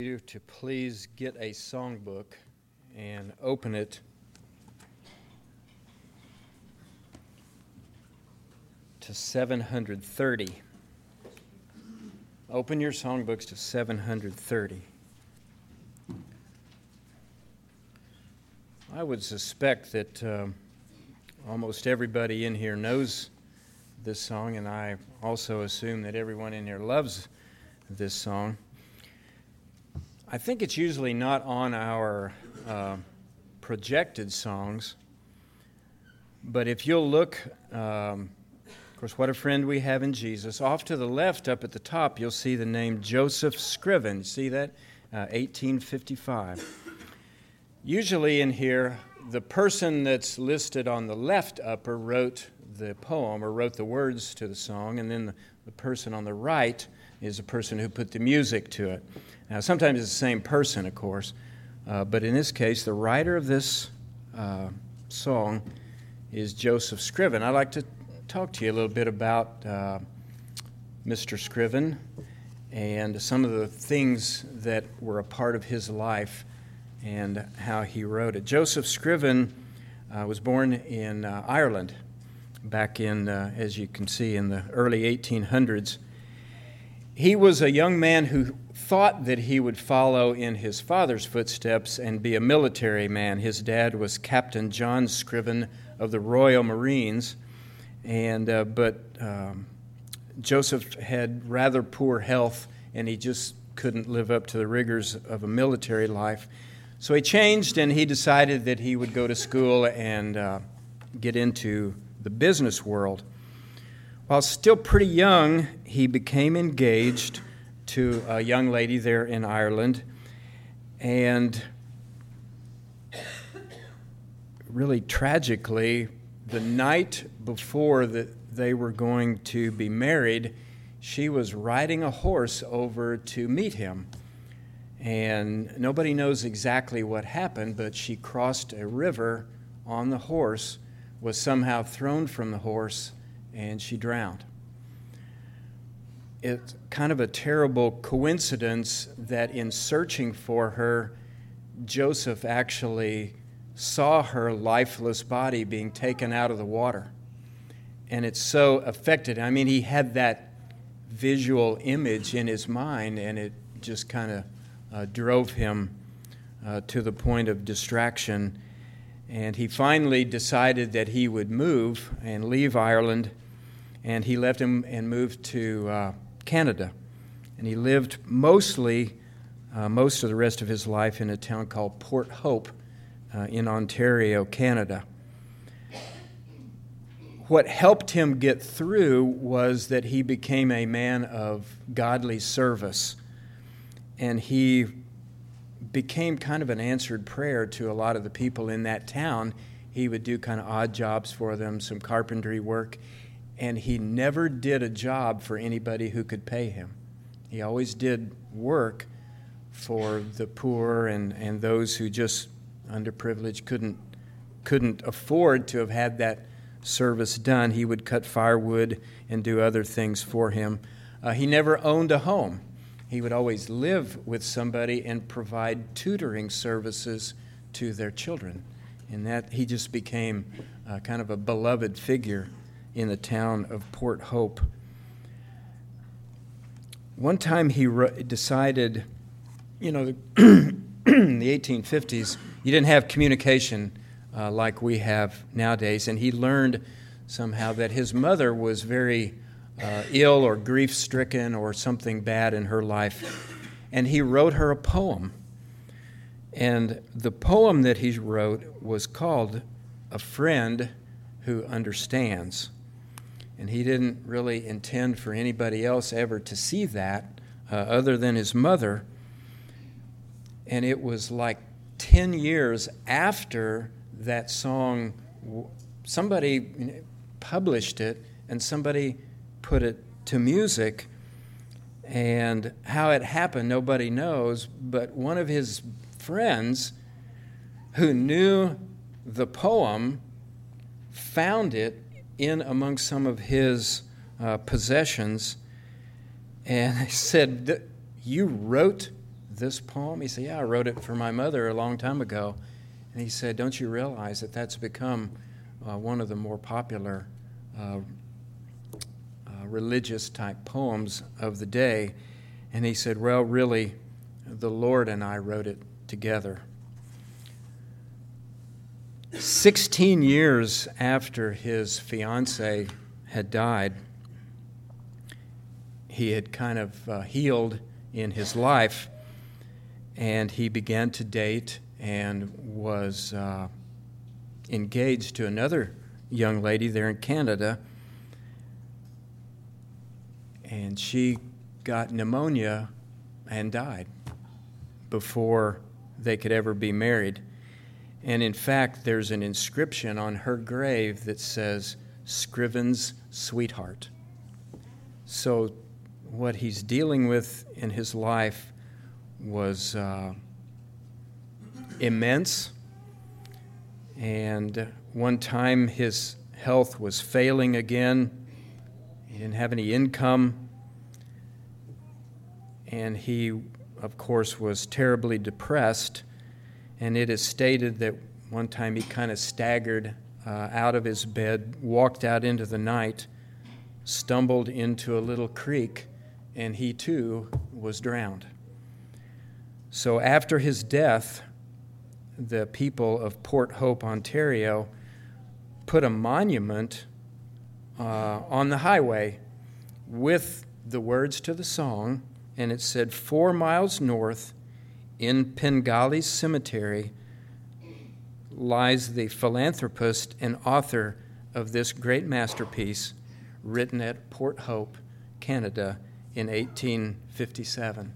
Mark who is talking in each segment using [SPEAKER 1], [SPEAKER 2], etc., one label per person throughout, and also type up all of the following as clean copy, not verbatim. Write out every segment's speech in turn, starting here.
[SPEAKER 1] You to please get a songbook and open it to 730. Open your songbooks to 730. I would suspect that almost everybody in here knows this song, and I also assume that everyone in here loves this song. I think it's usually not on our projected songs, but if you'll look, of course, What a Friend We Have in Jesus. Off to the left, up at the top, you'll see the name Joseph Scriven. See that? 1855. Usually in here, the person that's listed on the left upper wrote the poem or wrote the words to the song, and then the person on the right is the person who put the music to it. Now, sometimes it's the same person, of course, but in this case, the writer of this song is Joseph Scriven. I'd like to talk to you a little bit about Mr. Scriven and some of the things that were a part of his life and how he wrote it. Joseph Scriven was born in Ireland back in, as you can see, in the early 1800s. He was a young man who thought that he would follow in his father's footsteps and be a military man. His dad was Captain John Scriven of the Royal Marines, but Joseph had rather poor health, and he just couldn't live up to the rigors of a military life. So he changed, and he decided that he would go to school and get into the business world. While still pretty young, he became engaged to a young lady there in Ireland, and really tragically, the night before that they were going to be married, she was riding a horse over to meet him. And nobody knows exactly what happened, but she crossed a river on the horse, was somehow thrown from the horse, and she drowned. It's kind of a terrible coincidence that in searching for her, Joseph actually saw her lifeless body being taken out of the water. And it so affected, he had that visual image in his mind, and it just kind of drove him to the point of distraction. And he finally decided that he would move and leave Ireland, and he left him and moved to Canada. And he lived most of the rest of his life in a town called Port Hope in Ontario, Canada. What helped him get through was that he became a man of godly service, and he became kind of an answered prayer to a lot of the people in that town. He would do kind of odd jobs for them, some carpentry work, and he never did a job for anybody who could pay him. He always did work for the poor and those who just underprivileged couldn't afford to have had that service done. He would cut firewood and do other things for him. He never owned a home. He would always live with somebody and provide tutoring services to their children. And that he just became kind of a beloved figure in the town of Port Hope. One time he decided, in the 1850s, you didn't have communication like we have nowadays, and he learned somehow that his mother was very ill or grief-stricken or something bad in her life, and he wrote her a poem. And the poem that he wrote was called A Friend Who Understands. And he didn't really intend for anybody else ever to see that other than his mother. And it was like 10 years after that song, somebody published it and somebody put it to music. And how it happened, nobody knows. But one of his friends who knew the poem found it in amongst some of his possessions, and I said, "You wrote this poem? He said, yeah, I wrote it for my mother a long time ago. And he said, don't you realize that that's become one of the more popular religious-type poems of the day? And he said, well, really, the Lord and I wrote it together. 16 years after his fiancée had died, he had kind of healed in his life, and he began to date and was engaged to another young lady there in Canada, and she got pneumonia and died before they could ever be married. And in fact, there's an inscription on her grave that says, Scriven's sweetheart. So what he's dealing with in his life was immense. And one time his health was failing again. He didn't have any income. And he, of course, was terribly depressed. And it is stated that one time he kind of staggered out of his bed, walked out into the night, stumbled into a little creek, and he too was drowned. So after his death, the people of Port Hope, Ontario, put a monument on the highway with the words to the song, and it said, 4 miles north in Pengally's Cemetery lies the philanthropist and author of this great masterpiece, written at Port Hope, Canada, in 1857.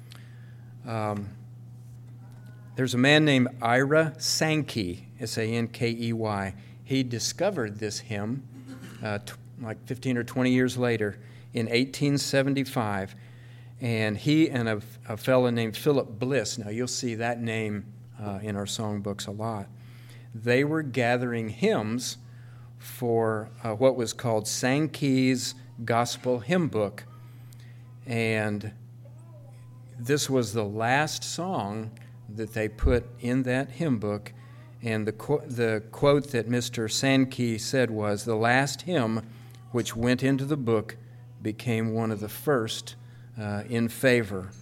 [SPEAKER 1] There's a man named Ira Sankey, Sankey. He discovered this hymn like 15 or 20 years later in 1875. And he and a fellow named Philip Bliss, now you'll see that name in our songbooks a lot, they were gathering hymns for what was called Sankey's Gospel Hymn Book. And this was the last song that they put in that hymn book. And the quote that Mr. Sankey said was, the last hymn which went into the book became one of the first in favor.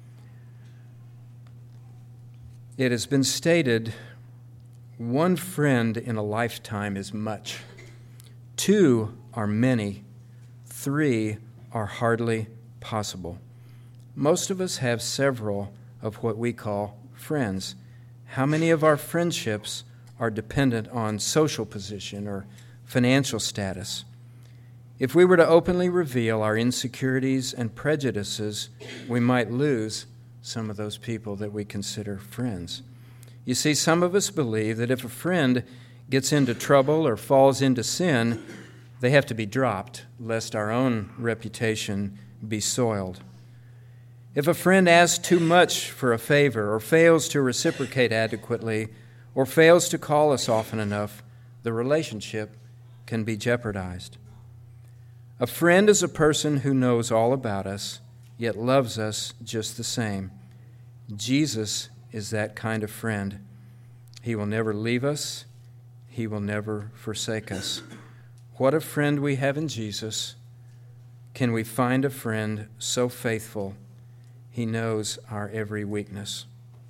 [SPEAKER 1] It has been stated, one friend in a lifetime is much. 2 are many. 3 are hardly possible. Most of us have several of what we call friends. How many of our friendships are dependent on social position or financial status? If we were to openly reveal our insecurities and prejudices, we might lose some of those people that we consider friends. You see, some of us believe that if a friend gets into trouble or falls into sin, they have to be dropped, lest our own reputation be soiled. If a friend asks too much for a favor or fails to reciprocate adequately or fails to call us often enough, the relationship can be jeopardized. A friend is a person who knows all about us, yet loves us just the same. Jesus is that kind of friend. He will never leave us. He will never forsake us. What a friend we have in Jesus. Can we find a friend so faithful? He knows our every weakness.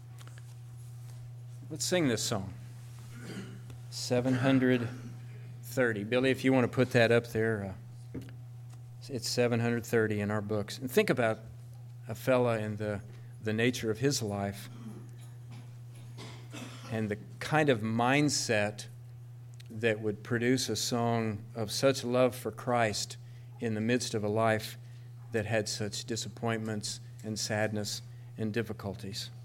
[SPEAKER 1] Let's sing this song. 730. Billy, if you want to put that up there, it's 730 in our books. And think about a fella and the nature of his life and the kind of mindset that would produce a song of such love for Christ in the midst of a life that had such disappointments and sadness and difficulties.